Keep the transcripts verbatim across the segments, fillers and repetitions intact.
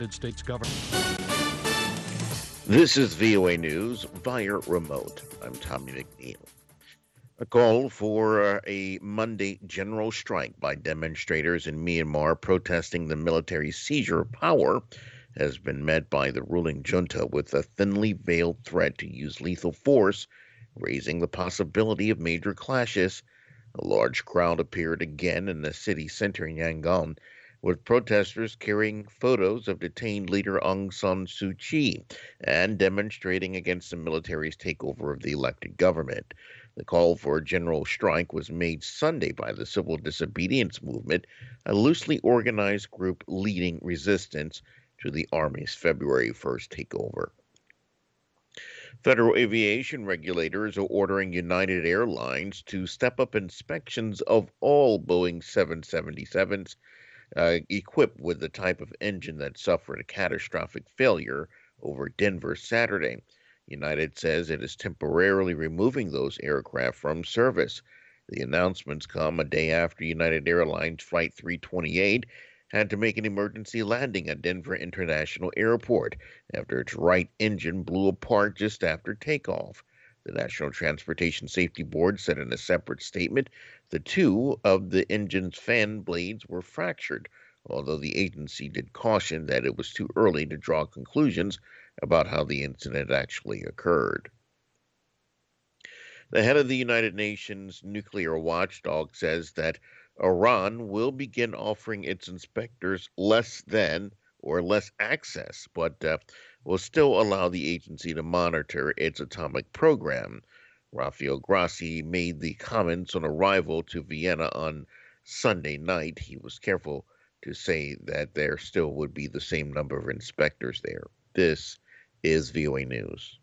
States government. This is V O A News via remote. I'm Tommy McNeil. A call for uh, a Monday general strike by demonstrators in Myanmar protesting the military seizure of power has been met by the ruling junta with a thinly veiled threat to use lethal force, raising the possibility of major clashes. A large crowd appeared again in the city center in Yangon, with protesters carrying photos of detained leader Aung San Suu Kyi and demonstrating against the military's takeover of the elected government. The call for a general strike was made Sunday by the Civil Disobedience Movement, a loosely organized group leading resistance to the Army's February first takeover. Federal aviation regulators are ordering United Airlines to step up inspections of all Boeing seven seventy-sevens uh, equipped with the type of engine that suffered a catastrophic failure over Denver Saturday. United says it is temporarily removing those aircraft from service. The announcements come a day after United Airlines Flight three twenty-eight had to make an emergency landing at Denver International Airport after its right engine blew apart just after takeoff. The National Transportation Safety Board said in a separate statement that two of the engine's fan blades were fractured, although the agency did caution that it was too early to draw conclusions about how the incident actually occurred. The head of the United Nations nuclear watchdog says that Iran will begin offering its inspectors less than or less access, but uh, will still allow the agency to monitor its atomic program. Rafael Grossi made the comments on arrival to Vienna on Sunday night. He was careful to say that there still would be the same number of inspectors there. This is V O A News.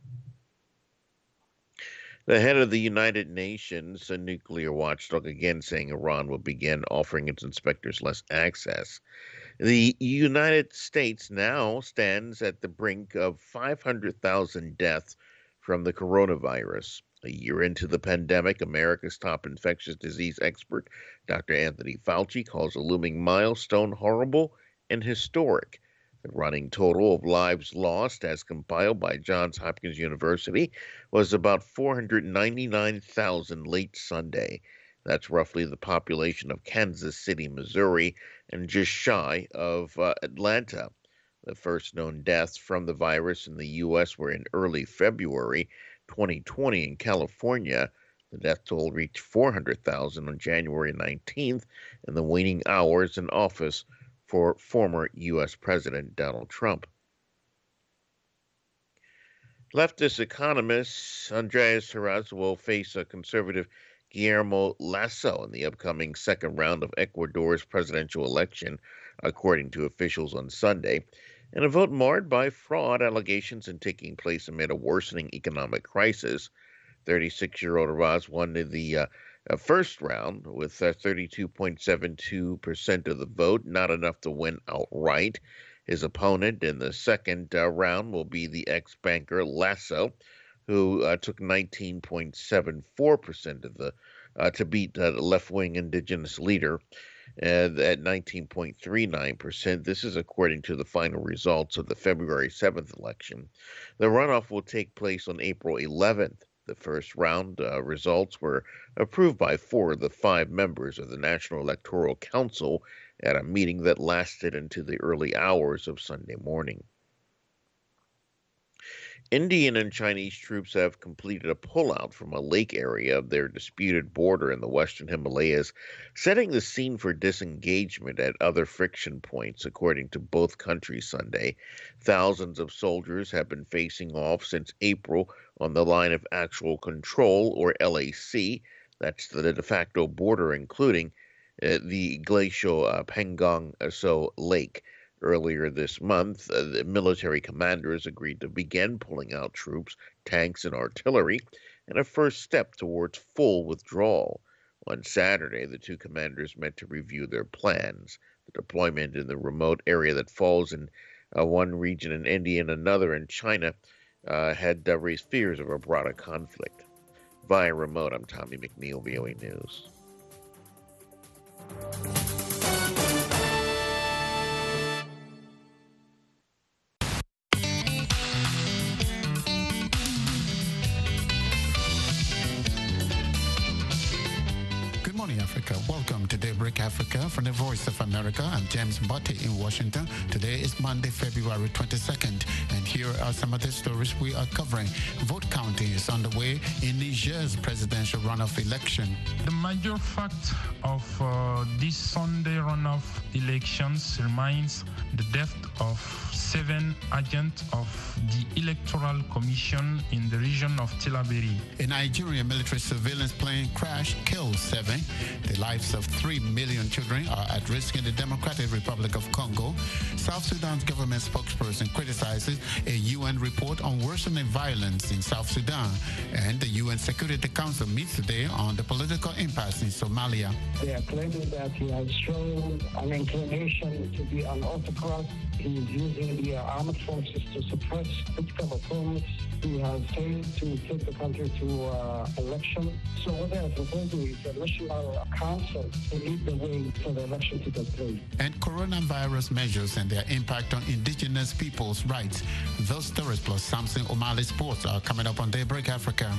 The head of the United Nations, a nuclear watchdog, again saying Iran will begin offering its inspectors less access. The United States now stands at the brink of five hundred thousand deaths from the coronavirus. A year into the pandemic, America's top infectious disease expert, Doctor Anthony Fauci, calls a looming milestone horrible and historic. The running total of lives lost, as compiled by Johns Hopkins University, was about four hundred ninety-nine thousand late Sunday. That's roughly the population of Kansas City, Missouri, and just shy of uh, Atlanta. The first known deaths from the virus in the U S were in early February twenty twenty in California. The death toll reached four hundred thousand on January nineteenth in the waning hours in office for former U S President Donald Trump. Leftist economist Andreas Herraz will face a conservative Guillermo Lasso in the upcoming second round of Ecuador's presidential election, according to officials on Sunday, in a vote marred by fraud allegations and taking place amid a worsening economic crisis. thirty-six-year-old Herraz won the uh, uh, first round with uh, thirty-two point seven two percent of the vote, not enough to win outright. His opponent in the second uh, round will be the ex-banker Lasso, who uh, took nineteen point seven four percent of the uh, to beat uh, the left-wing indigenous leader uh, at nineteen point three nine percent. This is according to the final results of the February seventh election. The runoff will take place on April eleventh. The first round uh, results were approved by four of the five members of the National Electoral Council at a meeting that lasted into the early hours of Sunday morning. Indian and Chinese troops have completed a pullout from a lake area of their disputed border in the western Himalayas, setting the scene for disengagement at other friction points, according to both countries Sunday. Thousands of soldiers have been facing off since April on the line of actual control, or L A C. That's the de facto border, including uh, the glacial uh, Pangong Tso Lake. Earlier this month, uh, the military commanders agreed to begin pulling out troops, tanks, and artillery in a first step towards full withdrawal. On Saturday, the two commanders met to review their plans. The deployment in the remote area that falls in uh, one region in India and another in China uh, had uh, raised fears of a broader conflict. Via remote, I'm Tommy McNeil, V O A News. Africa from the Voice of America. I'm James Botte in Washington. Today is Monday, February twenty-second, and here are some of the stories we are covering. Vote counting is underway in Niger's presidential runoff election. The major fact of uh, this Sunday runoff elections remains the death of seven agents of the Electoral Commission in the region of Tillaberi. A Nigerian military surveillance plane crash killed seven. The lives of three million children are at risk in the Democratic Republic of Congo. South Sudan's government spokesperson criticizes a U N report on worsening violence in South Sudan. And the U N Security Council meets today on the political impasse in Somalia. They are claiming that he has shown an inclination to be unorthodox. He is using the armed forces to suppress political opponents. He has failed to take the country to uh, election. So what they are proposing is the National Council to lead the way for the election to take place. And coronavirus measures and their impact on indigenous people's rights. Those stories plus Samson O'Malley Sports are coming up on Daybreak Africa.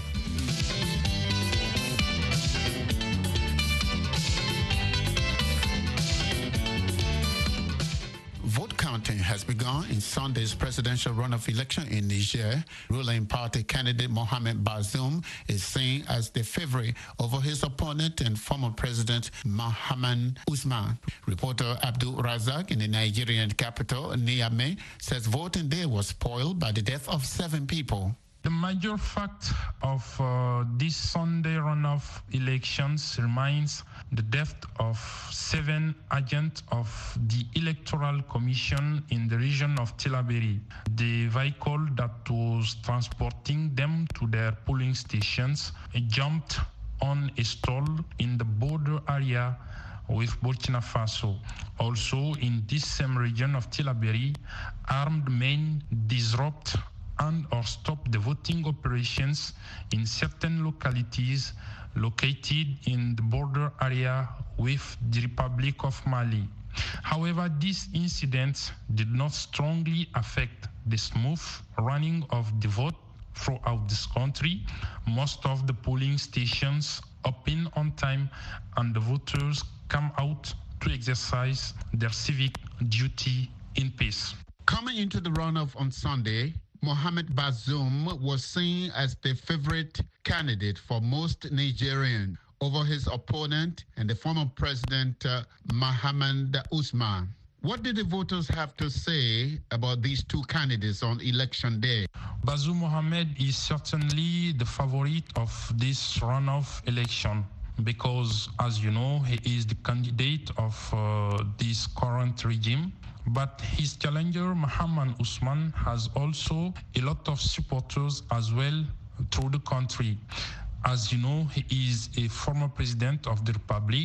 Vote counting has begun in Sunday's presidential runoff election in Niger. Ruling party candidate Mohamed Bazoum is seen as the favorite over his opponent and former president Mahaman Usman. Reporter Abdul Razak in the Nigerian capital, Niamey, says voting day was spoiled by the death of seven people. The major fact of uh, this Sunday runoff elections remains the death of seven agents of the Electoral Commission in the region of Tillaberi. The vehicle that was transporting them to their polling stations jumped on a stall in the border area with Burkina Faso. Also, in this same region of Tillaberi, armed men disrupt and or stop the voting operations in certain localities located in the border area with the Republic of Mali. However, these incidents did not strongly affect the smooth running of the vote throughout this country. Most of the polling stations open on time and the voters come out to exercise their civic duty in peace. Coming into the runoff on Sunday, Mohamed Bazoum was seen as the favorite candidate for most Nigerians over his opponent and the former president uh, Mahaman Usman. What did the voters have to say about these two candidates on election day? Bazoum Mohamed is certainly the favorite of this runoff election because, as you know, he is the candidate of uh, this current regime. But his challenger, Mahaman Usman, has also a lot of supporters as well through the country. As you know, he is a former president of the Republic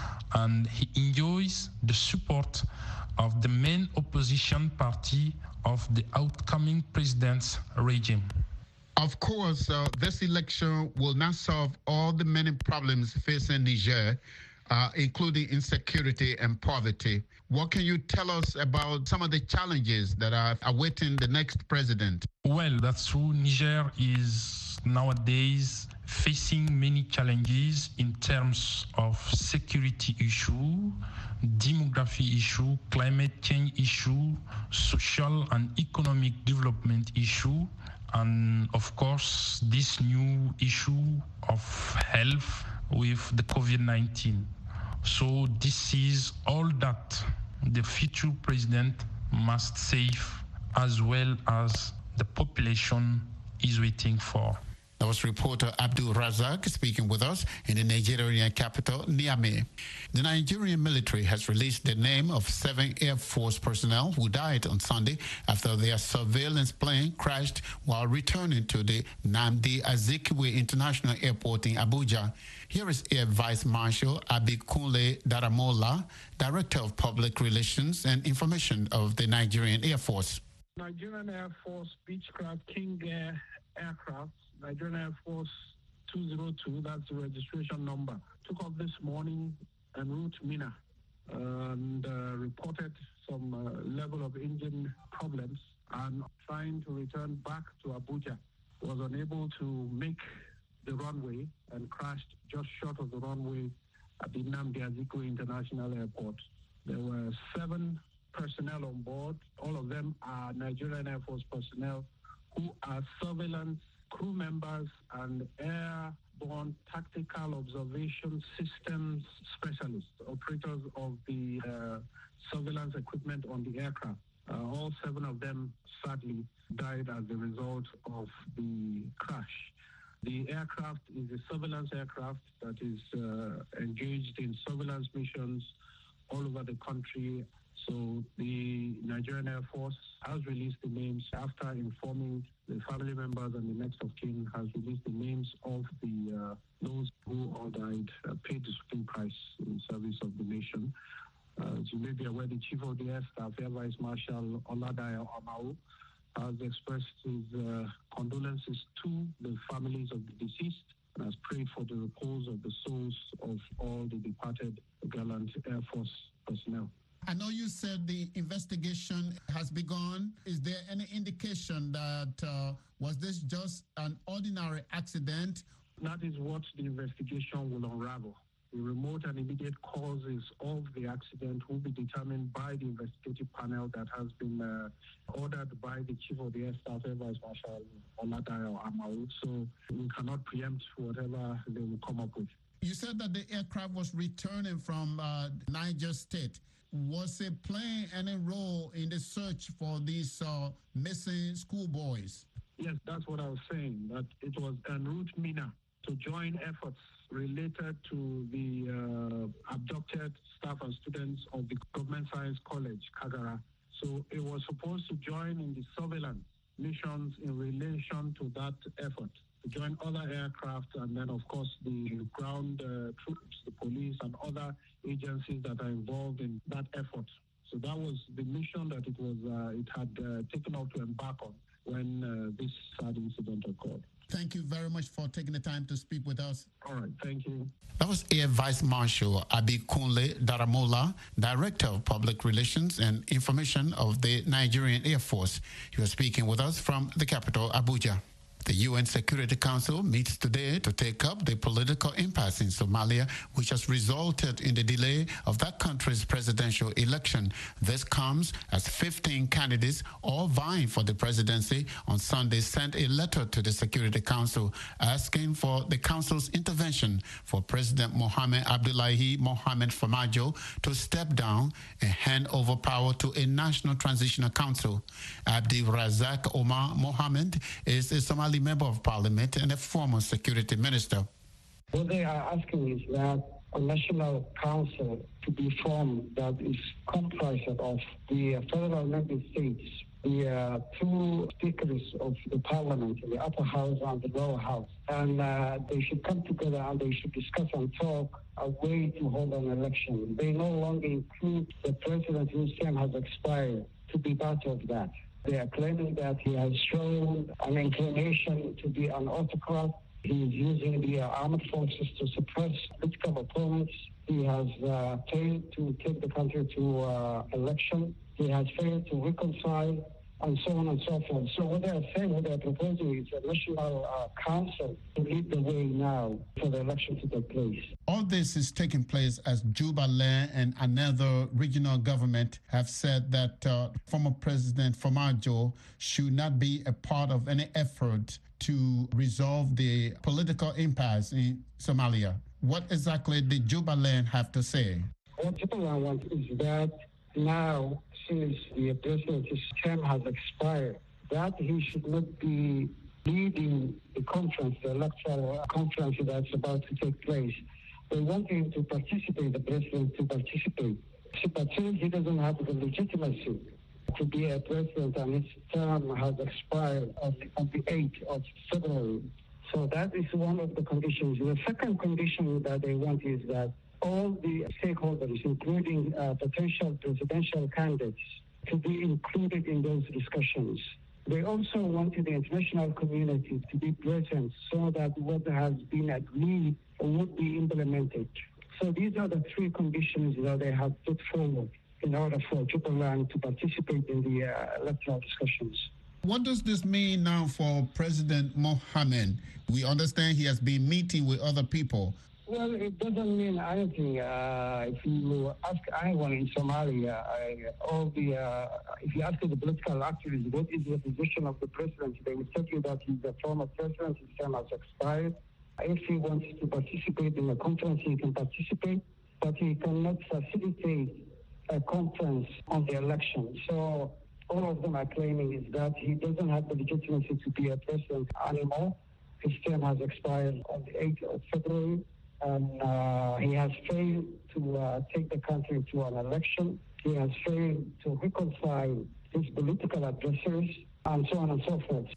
and he enjoys the support of the main opposition party of the outcoming president's regime. Of course, uh, this election will not solve all the many problems facing Niger, uh, including insecurity and poverty. What can you tell us about some of the challenges that are awaiting the next president? Well, that's true. Niger is nowadays facing many challenges in terms of security issue, demography issue, climate change issue, social and economic development issue, and of course, this new issue of health with the COVID nineteen. So this is all that the future president must save as well as the population is waiting for. That was reporter Abdul Razak speaking with us in the Nigerian capital, Niamey. The Nigerian military has released the name of seven Air Force personnel who died on Sunday after their surveillance plane crashed while returning to the Nnamdi Azikiwe International Airport in Abuja. Here is Air Vice Marshal Abikunle Daramola, Director of Public Relations and Information of the Nigerian Air Force. Nigerian Air Force Beechcraft King Air aircraft, Nigerian Air Force two oh two, that's the registration number, took off this morning en route to Mina and uh, reported some uh, level of engine problems and trying to return back to Abuja. Was unable to make the runway and crashed just short of the runway at the Nnamdi Azikiwe International Airport. There were seven personnel on board. All of them are Nigerian Air Force personnel who are surveillance crew members and airborne tactical observation systems specialists, operators of the uh, surveillance equipment on the aircraft. Uh, all seven of them, sadly, died as a result of the crash. The aircraft is a surveillance aircraft that is uh, engaged in surveillance missions all over the country. So the Nigerian Air Force has released the names after informing the family members and the next of kin, has released the names of the uh, those who all died, uh, paid the supreme price in service of the nation. Uh, as you may be aware, the Chief of the Air Staff, Air Vice Marshal Oladayo Amao, has expressed his uh, condolences to the families of the deceased and has prayed for the repose of the souls of all the departed gallant Air Force personnel. I know you said the investigation has begun. Is there any indication that uh, was this just an ordinary accident? That is what the investigation will unravel. The remote and immediate causes of the accident will be determined by the investigative panel that has been uh, ordered by the Chief of the Air Staff, Air Vice Marshal Oladayo Amao. So we cannot preempt whatever they will come up with. You said that the aircraft was returning from uh, Niger State. Was it playing any role in the search for these uh, missing schoolboys? Yes, that's what I was saying, that it was en route Mina to join efforts related to the uh, abducted staff and students of the Government Science College, Kagara. So it was supposed to join in the surveillance missions in relation to that effort, to join other aircraft and then, of course, the ground uh, troops, the police, and other agencies that are involved in that effort. So that was the mission that it was uh, it had uh, taken out to embark on when uh, this sad incident occurred. Thank you very much for taking the time to speak with us. All right, thank you. That was Air Vice Marshal Abikunle Daramola, Director of Public Relations and Information of the Nigerian Air Force. He was speaking with us from the capital, Abuja. The U N Security Council meets today to take up the political impasse in Somalia, which has resulted in the delay of that country's presidential election. This comes as fifteen candidates, all vying for the presidency, on Sunday sent a letter to the Security Council asking for the council's intervention for President Mohamed Abdullahi Mohamed Farmajo to step down and hand over power to a National Transitional Council. Abdi Razak Omar Mohamed is a Somali member of parliament and a former security minister. What they are asking is that a national council to be formed that is comprised of the federal member states, the uh, two speakers of the parliament, the upper house and the lower house. And uh, they should come together and they should discuss and talk a way to hold an election. They no longer include the president whose term has expired to be part of that. They are claiming that he has shown an inclination to be an autocrat. He is using the uh, armed forces to suppress political opponents. He has uh, failed to take the country to uh, election. He has failed to reconcile, and so on and so forth. So what they are saying, what they are proposing is a national uh, council to lead the way now for the election to take place. All this is taking place as Jubaland and another regional government have said that uh, former President Farmajo should not be a part of any effort to resolve the political impasse in Somalia. What exactly did Jubaland have to say? What Jubaland wants is that now, since the president's term has expired, that he should not be leading the conference, the electoral conference that's about to take place. They want him to participate, the president to participate. But since he doesn't have the legitimacy to be a president and his term has expired on the, on the eighth of February. So that is one of the conditions. The second condition that they want is that all the stakeholders, including uh, potential presidential candidates, to be included in those discussions. They also wanted the international community to be present so that what has been agreed would be implemented. So these are the three conditions that they have put forward in order for Jubaland to participate in the uh, electoral discussions. What does this mean now for President Mohamed? We understand he has been meeting with other people. Well, it doesn't mean anything. Uh, if you ask anyone in Somalia, I, all the uh, if you ask the political activists what is the position of the president, they will tell you that he's a former president, his term has expired. If he wants to participate in a conference, he can participate, but he cannot facilitate a conference on the election. So all of them are claiming is that he doesn't have the legitimacy to be a president anymore. His term has expired on the eighth of February. And uh, he has failed to uh, take the country to an election. He has failed to reconcile his political adversaries, and so on and so forth.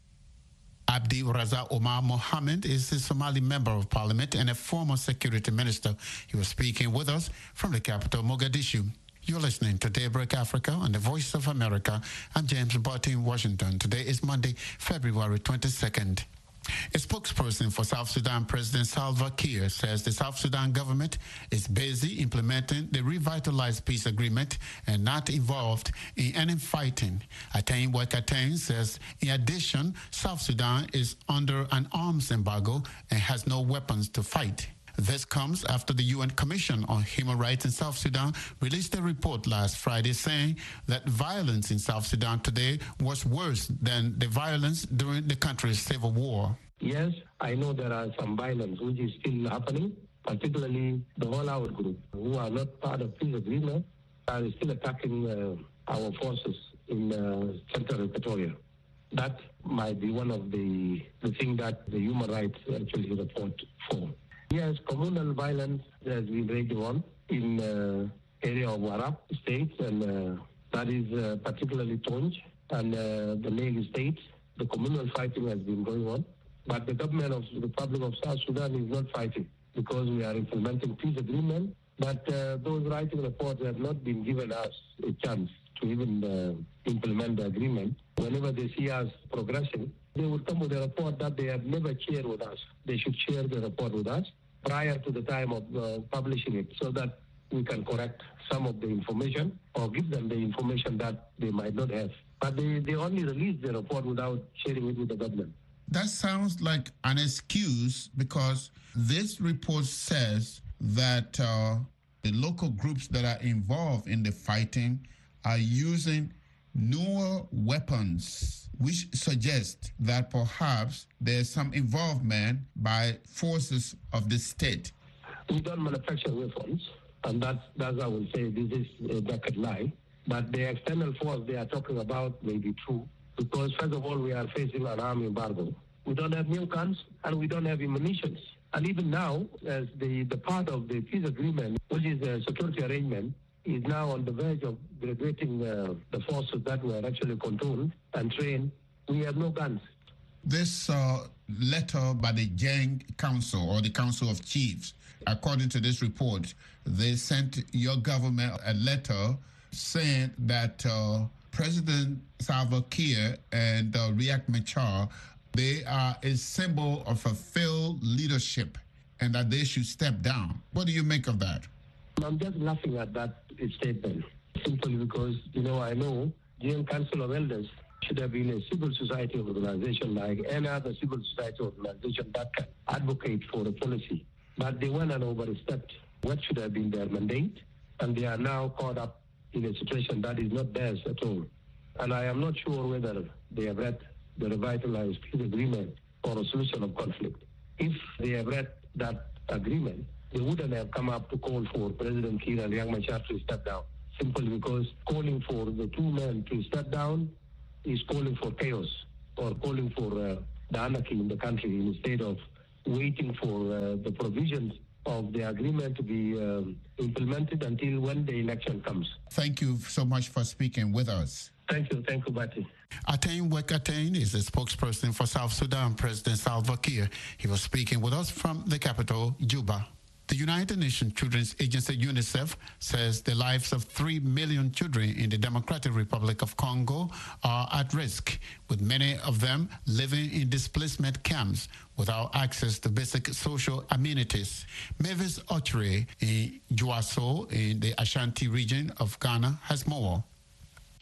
Abdi Raza Omar Mohammed is a Somali member of parliament and a former security minister. He was speaking with us from the capital, Mogadishu. You're listening to Daybreak Africa on the Voice of America. I'm James Barty in Washington. Today is Monday, February twenty-second. A spokesperson for South Sudan President Salva Kiir says the South Sudan government is busy implementing the revitalized peace agreement and not involved in any fighting. Attain Wekatain says, in addition, South Sudan is under an arms embargo and has no weapons to fight. This comes after the U N Commission on Human Rights in South Sudan released a report last Friday saying that violence in South Sudan today was worse than the violence during the country's civil war. Yes, I know there are some violence which is still happening, particularly the All-Out group, who are not part of peace agreement, are still attacking uh, our forces in uh, central Equatoria. That might be one of the, the things that the human rights actually report for. Yes, communal violence has been raging on in the uh, area of Warab states, and uh, that is uh, particularly Tonj and uh, the Lake states. The communal fighting has been going on, but the government of the Republic of South Sudan is not fighting because we are implementing peace agreement. But uh, those writing reports have not been given us a chance to even uh, implement the agreement. Whenever they see us progressing, they will come with a report that they have never shared with us. They should share the report with us prior to the time of uh, publishing it so that we can correct some of the information or give them the information that they might not have. But they, they only release the report without sharing it with the government. That sounds like an excuse because this report says that uh, the local groups that are involved in the fighting are using newer weapons, which suggests that perhaps there's some involvement by forces of the state. We don't manufacture weapons, and that's, that's I will say this is a naked lie. But the external force they are talking about may be true, because first of all, we are facing an army embargo. We don't have new guns, and we don't have ammunition. And even now, as the, the part of the peace agreement, which is a security arrangement, is now on the verge of graduating uh, the forces that were actually controlled and trained, we have no guns. This uh, letter by the Jeng Council or the Council of Chiefs, according to this report, they sent your government a letter saying that uh, President Salva Kiir and uh, Riek Machar, they are a symbol of a failed leadership and that they should step down. What do you make of that? I'm just laughing at that statement, simply because, you know, I know G M Council of Elders should have been a civil society organization like any other civil society organization that can advocate for a policy. But they went and overstepped what should have been their mandate, and they are now caught up in a situation that is not theirs at all. And I am not sure whether they have read the revitalized peace agreement or a solution of conflict. If they have read that agreement, they wouldn't have come up to call for President Kiir and Riek Machar to step down, simply because calling for the two men to step down is calling for chaos or calling for uh, the anarchy in the country instead of waiting for uh, the provisions of the agreement to be um, implemented until when the election comes. Thank you so much for speaking with us. Thank you. Thank you, Bati. Attain Wekatain is the spokesperson for South Sudan President Salva Kiir. He was speaking with us from the capital, Juba. The United Nations Children's Agency, UNICEF, says the lives of three million children in the Democratic Republic of Congo are at risk, with many of them living in displacement camps without access to basic social amenities. Mavis Ochre in Juaso in the Ashanti region of Ghana has more.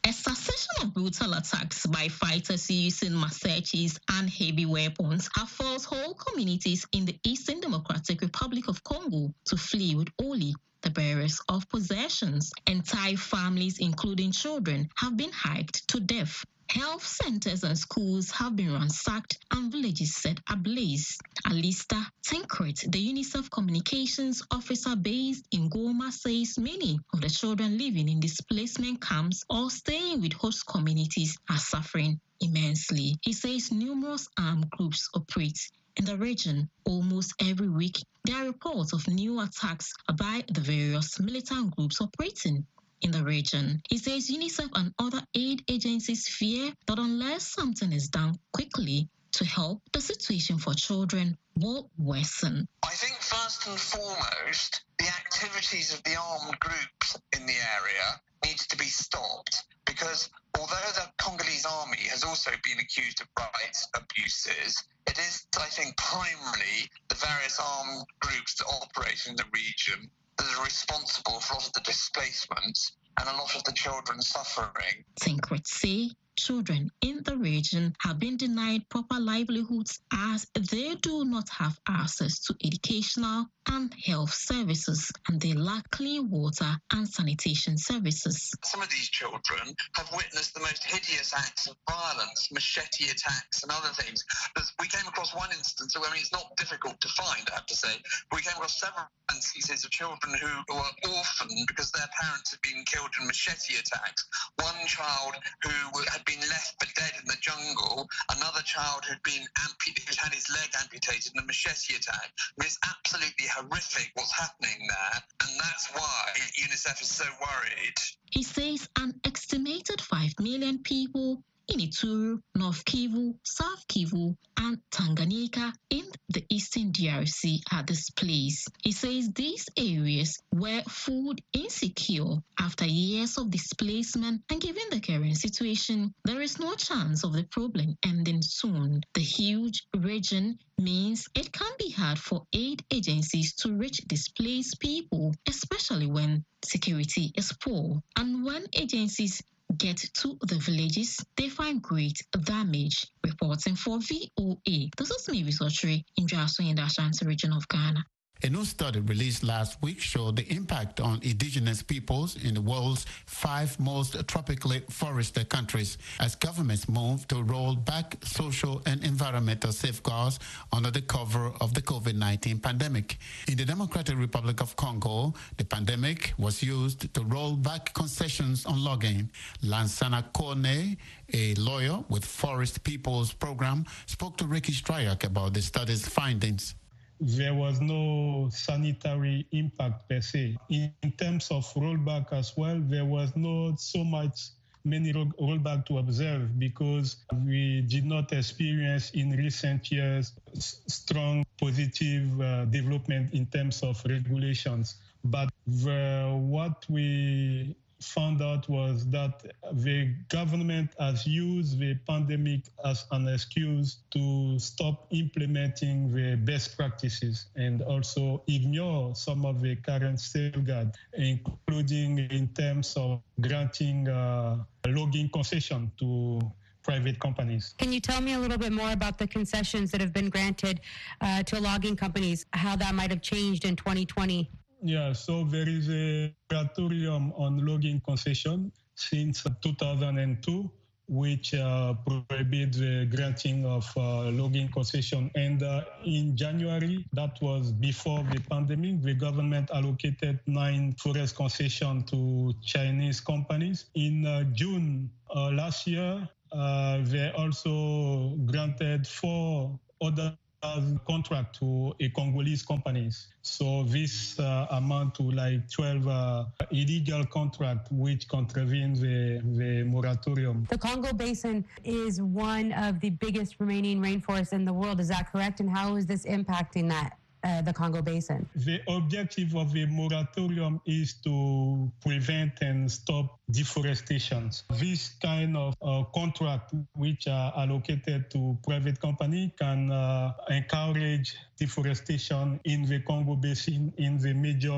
A succession of brutal attacks by fighters using machetes and heavy weapons have forced whole communities in the Eastern Democratic Republic of Congo to flee with only the bearers of possessions. Entire families, including children, have been hiked to death. Health centers and schools have been ransacked and villages set ablaze. Alista Tinkrit, the UNICEF communications officer based in Goma, says many of the children living in displacement camps or staying with host communities are suffering immensely. He says numerous armed groups operate in the region. Almost every week, there are reports of new attacks by the various militant groups operating in the region. He says UNICEF and other aid agencies fear that unless something is done quickly to help, the situation for children will worsen. I think first and foremost, the activities of the armed groups in the area needs to be stopped, because although the Congolese army has also been accused of rights abuses, it is, I think, primarily the various armed groups that operate in the region that are responsible for a lot of the displacement and a lot of the children suffering. Tinkrit say children in the region have been denied proper livelihoods as they do not have access to educational and health services, and they lack clean water and sanitation services. Some of these children have witnessed the most hideous acts of violence, machete attacks and other things. We came across one instance, I mean, it's not difficult to find, I have to say. We came across several instances of children who were orphaned because their parents had been killed in machete attacks. One child who had been left for dead in the jungle, another child who'd been ampu- who'd had his leg amputated in a machete attack. I mean, it's absolutely horrific what's happening there, and that's why UNICEF is so worried. He says an estimated five million people in Ituri, North Kivu, South Kivu, and Tanganyika in the Eastern D R C are displaced. He says these areas were food insecure after years of displacement, and given the current situation, there is no chance of the problem ending soon. The huge region means it can be hard for aid agencies to reach displaced people, especially when security is poor. And when agencies get to the villages, they find great damage. Reporting for V O A, this is me, Visotre, in Jaso in the Ashanti region of Ghana. A new study released last week showed the impact on indigenous peoples in the world's five most tropically forested countries as governments move to roll back social and environmental safeguards under the cover of the COVID nineteen pandemic. In the Democratic Republic of Congo, the pandemic was used to roll back concessions on logging. Lansana Kone, a lawyer with Forest Peoples Program, spoke to Ricky Stryak about the study's findings. There was no sanitary impact per se. In, in terms of rollback as well, there was not so much many roll, rollback to observe because we did not experience in recent years s- strong positive uh, development in terms of regulations. But the, what we found out was that the government has used the pandemic as an excuse to stop implementing the best practices and also ignore some of the current safeguards, including in terms of granting uh, logging concession to private companies. Can you tell me a little bit more about the concessions that have been granted uh, to logging companies, how that might have changed in twenty twenty? Yeah, so there is a moratorium on logging concession since two thousand two, which uh, prohibits the granting of uh, logging concession. And uh, in January, that was before the pandemic, the government allocated nine forest concessions to Chinese companies. In uh, June uh, last year, uh, they also granted four other contract to a Congolese companies. So this uh, amount to like twelve uh, illegal contract which contravene the, the moratorium. The Congo Basin is one of the biggest remaining rainforests in the world. Is that correct? And how is this impacting that? Uh, the Congo Basin? The objective of the moratorium is to prevent and stop deforestation. This kind of uh, contract which are allocated to private company can uh, encourage deforestation in the Congo Basin in the medium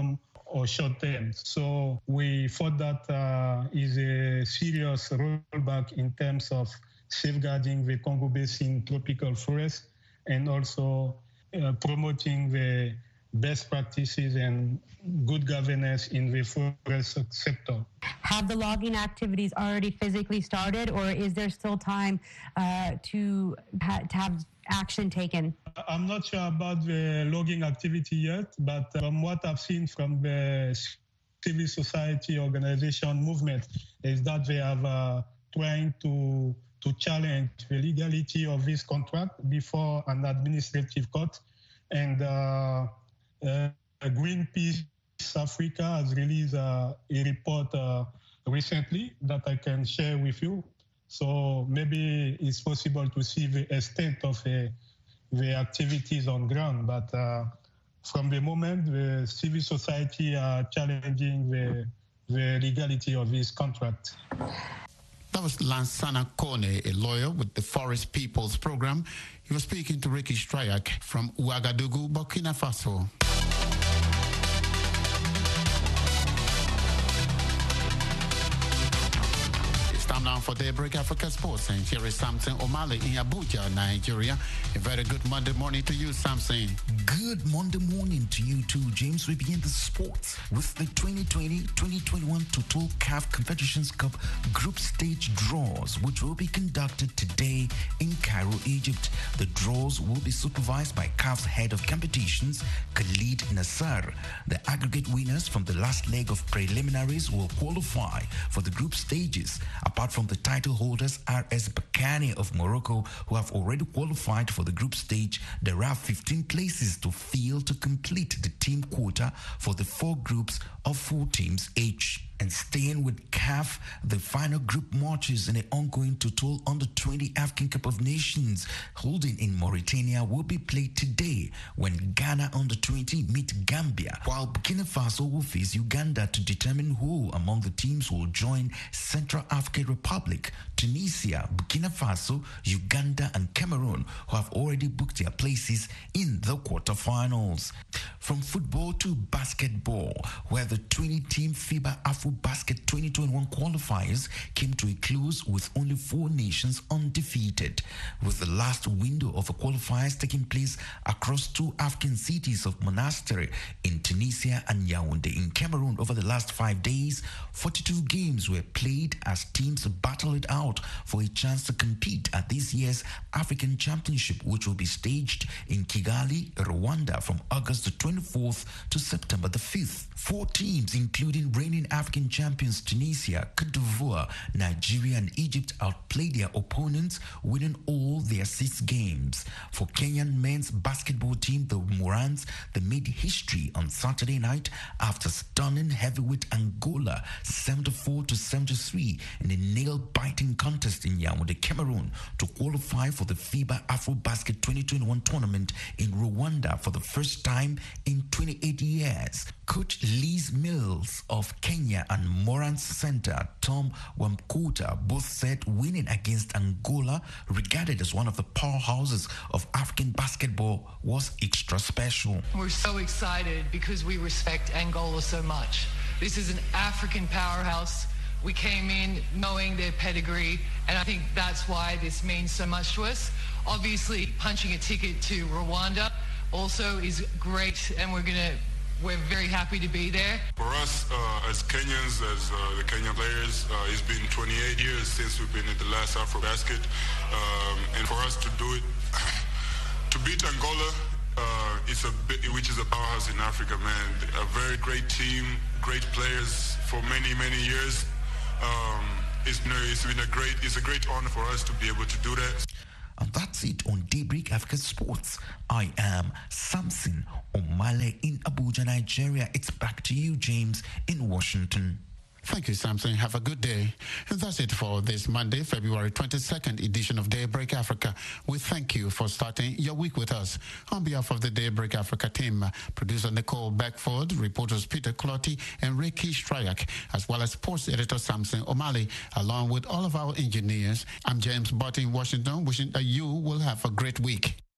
or short term. So we thought that uh, is a serious rollback in terms of safeguarding the Congo Basin tropical forest and also uh, promoting the best practices and good governance in the forest sector. Have the logging activities already physically started, or is there still time uh, to, ha- to have action taken? I'm not sure about the logging activity yet, but from what I've seen from the civil society organization movement is that they are uh, trying to to challenge the legality of this contract before an administrative court. And uh, uh, Greenpeace Africa has released uh, a report uh, recently that I can share with you. So maybe it's possible to see the extent of uh, the activities on ground. But uh, from the moment the civil society are challenging the, the legality of this contract. That was Lansana Kone, a lawyer with the Forest Peoples Program. He was speaking to Ricky Strayak from Ouagadougou, Burkina Faso. Time now for Daybreak Africa Sports, and here is Samson Omale in Abuja, Nigeria. A very good Monday morning to you, Samson. Good Monday morning to you too, James. We begin the sports with the twenty twenty twenty twenty-one Total C A F Confederations Cup group stage draws, which will be conducted today in Cairo, Egypt. The draws will be supervised by C A F's head of competitions, Khalid Nassar. The aggregate winners from the last leg of preliminaries will qualify for the group stages. Apart from the title holders R S Bakane of Morocco, who have already qualified for the group stage, there are fifteen places to fill to complete the team quota for the four groups of four teams each. And staying with C A F, the final group matches in the ongoing Total Under twenty African Cup of Nations holding in Mauritania will be played today when Ghana Under twenty meet Gambia, while Burkina Faso will face Uganda to determine who among the teams will join Central African Republic, Tunisia, Burkina Faso, Uganda, and Cameroon, who have already booked their places in the quarterfinals. From football to basketball, where the twenty-team FIBA Afro Basket twenty twenty-one qualifiers came to a close with only four nations undefeated, with the last window of the qualifiers taking place across two African cities of Monastery in Tunisia and Yaoundé in Cameroon over the last five days. forty-two games were played as teams battled it out for a chance to compete at this year's African Championship, which will be staged in Kigali, Rwanda from August the twenty-fourth to September the fifth. Four teams, including reigning African champions Tunisia, Cote d'Ivoire, Nigeria, and Egypt, outplayed their opponents, winning all their six games. For Kenyan men's basketball team, the Morans, they made history on Saturday night after stunning heavyweight Angola seventy-four to seventy-three in a nail-biting contest in Yaoundé, Cameroon, to qualify for the FIBA Afro Basket twenty twenty-one tournament in Rwanda for the first time in twenty-eight years. Coach Liz Mills of Kenya and Morans center Tom Wamkuta both said winning against Angola, regarded as one of the powerhouses of African basketball, was extra special. We're so excited because we respect Angola so much. This is an African powerhouse. We came in knowing their pedigree, and I think that's why this means so much to us. Obviously, punching a ticket to Rwanda also is great, and we're gonna we're very happy to be there. For us, uh, as Kenyans, as uh, the Kenyan players, uh, it's been twenty-eight years since we've been in the last Afrobasket, um, and for us to do it, to beat Angola, uh, it's a bit, which is a powerhouse in Africa, man. A very great team, great players for many, many years. Um, it's, you know, it's been a great, it's a great honor for us to be able to do that. And that's it on Daybreak Africa Sports. I am Samson Omale in Abuja, Nigeria. It's back to you, James, in Washington. Thank you, Samson. Have a good day. And that's it for this Monday, February twenty-second edition of Daybreak Africa. We thank you for starting your week with us. On behalf of the Daybreak Africa team, producer Nicole Beckford, reporters Peter Clotty and Ricky Strayak, as well as sports editor Samson Omale, along with all of our engineers, I'm James Butt in Washington, wishing that you will have a great week.